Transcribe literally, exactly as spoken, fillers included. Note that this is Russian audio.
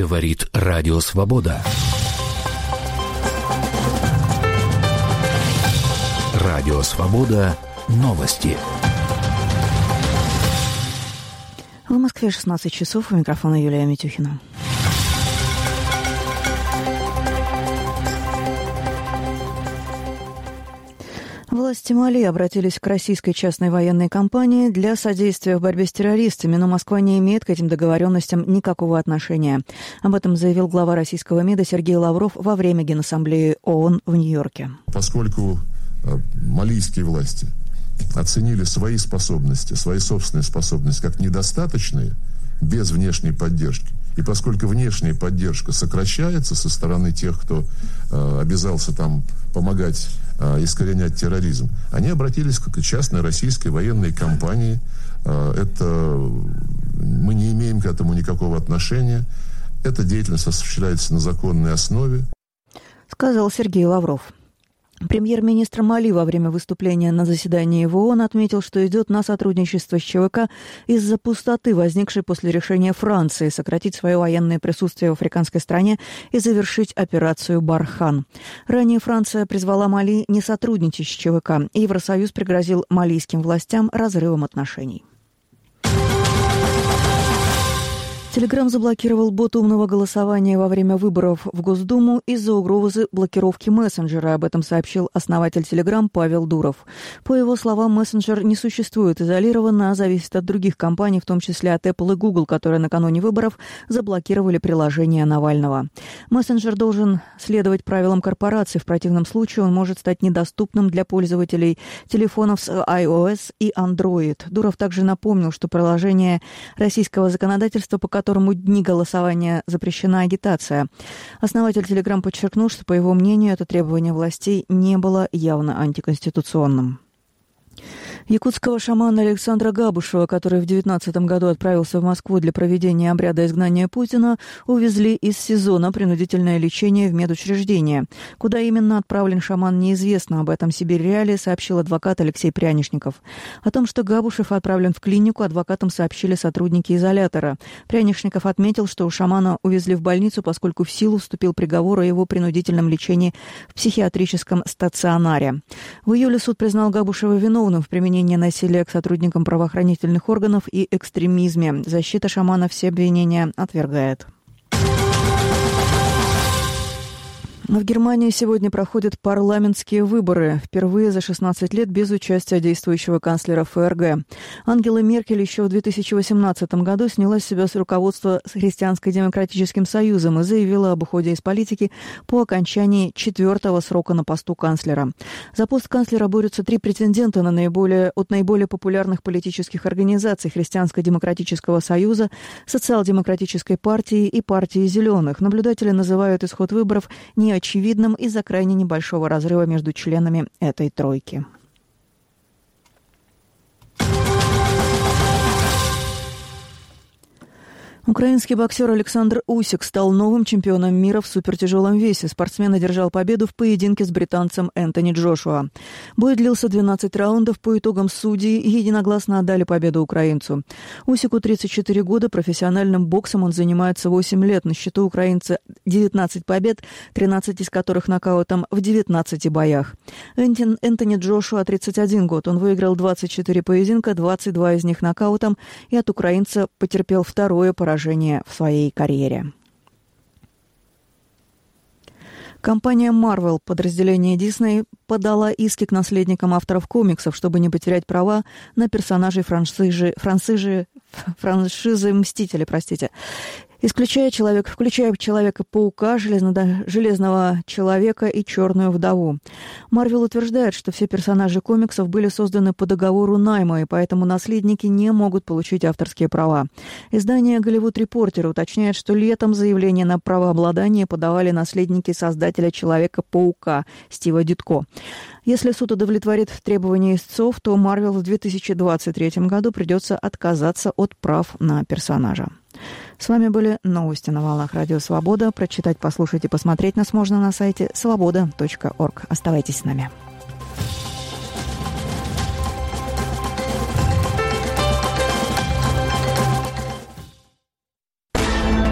Говорит Радио Свобода. Радио Свобода. Новости. В Москве шестнадцать часов. У микрофона Юлия Митюхина. Власти Мали обратились к российской частной военной компании для содействия в борьбе с террористами, но Москва не имеет к этим договоренностям никакого отношения. Об этом заявил глава российского МИДа Сергей Лавров во время Генассамблеи ООН в Нью-Йорке. Поскольку малийские власти оценили свои способности, свои собственные способности как недостаточные, без внешней поддержки, и поскольку внешняя поддержка сокращается со стороны тех, кто э, обязался там помогать э, искоренять терроризм, они обратились к частной российской военной компании. Э, это мы не имеем к этому никакого отношения. Эта деятельность осуществляется на законной основе. Сказал Сергей Лавров. Премьер-министр Мали во время выступления на заседании в ООН отметил, что идет на сотрудничество с ЧВК из-за пустоты, возникшей после решения Франции сократить свое военное присутствие в африканской стране и завершить операцию «Бархан». Ранее Франция призвала Мали не сотрудничать с ЧВК, и Евросоюз пригрозил малийским властям разрывом отношений. Телеграм заблокировал бот умного голосования во время выборов в Госдуму из-за угрозы блокировки мессенджера. Об этом сообщил основатель Телеграм Павел Дуров. По его словам, мессенджер не существует изолированно, а зависит от других компаний, в том числе от Apple и Google, которые накануне выборов заблокировали приложение Навального. Мессенджер должен следовать правилам корпорации. В противном случае он может стать недоступным для пользователей телефонов с iOS и Android. Дуров также напомнил, что приложение российского законодательства, по которому дни голосования запрещена агитация. Основатель Телеграм подчеркнул, что, по его мнению, это требование властей не было явно антиконституционным. Якутского шамана Александра Габушева, который в девятнадцатом году отправился в Москву для проведения обряда изгнания Путина, увезли из СИЗО на принудительное лечение в медучреждение. Куда именно отправлен шаман, неизвестно. Об этом Сибирь Реалии сообщил адвокат Алексей Прянишников. О том, что Габушев отправлен в клинику, адвокатам сообщили сотрудники изолятора. Прянишников отметил, что у шамана увезли в больницу, поскольку в силу вступил приговор о его принудительном лечении в психиатрическом стационаре. В июле суд признал Габушева виновным в применении насилия к сотрудникам правоохранительных органов и экстремизме. Защита шамана все обвинения отвергает. В Германии сегодня проходят парламентские выборы. Впервые за шестнадцать лет без участия действующего канцлера ФРГ. Ангела Меркель еще в две тысячи восемнадцатом году сняла с себя с руководства с Христианско-демократическим союзом и заявила об уходе из политики по окончании четвертого срока на посту канцлера. За пост канцлера борются три претендента на наиболее, от наиболее популярных политических организаций Христианско-демократического союза, Социал-демократической партии и партии зеленых. Наблюдатели называют исход выборов не очевидным из-за крайне небольшого разрыва между членами этой тройки. Украинский боксер Александр Усик стал новым чемпионом мира в супертяжелом весе. Спортсмен одержал победу в поединке с британцем Энтони Джошуа. Бой длился двенадцать раундов. По итогам судьи единогласно отдали победу украинцу. Усику тридцать четыре года. Профессиональным боксом он занимается восемь лет. На счету украинца девятнадцать побед, тринадцать из которых нокаутом в девятнадцати боях. Энтони Джошуа тридцать один год. Он выиграл двадцать четыре поединка, двадцать два из них нокаутом, и от украинца потерпел второе поражение в своей карьере. Компания Marvel, подразделение Disney, подала иски к наследникам авторов комиксов, чтобы не потерять права на персонажей франшизы, франшизы, франшизы «Мстители», простите. Исключая человек, включая Человека-паука, Железно, Железного Человека и Черную Вдову. Марвел утверждает, что все персонажи комиксов были созданы по договору найма, и поэтому наследники не могут получить авторские права. Издание «Голливуд Репортер» уточняет, что летом заявление на правообладание подавали наследники создателя Человека-паука Стива Дитко. Если суд удовлетворит требования истцов, то Марвел в две тысячи двадцать третьем году придется отказаться от прав на персонажа. С вами были новости на волнах Радио Свобода. Прочитать, послушать и посмотреть нас можно на сайте свобода точка орг. Оставайтесь с нами.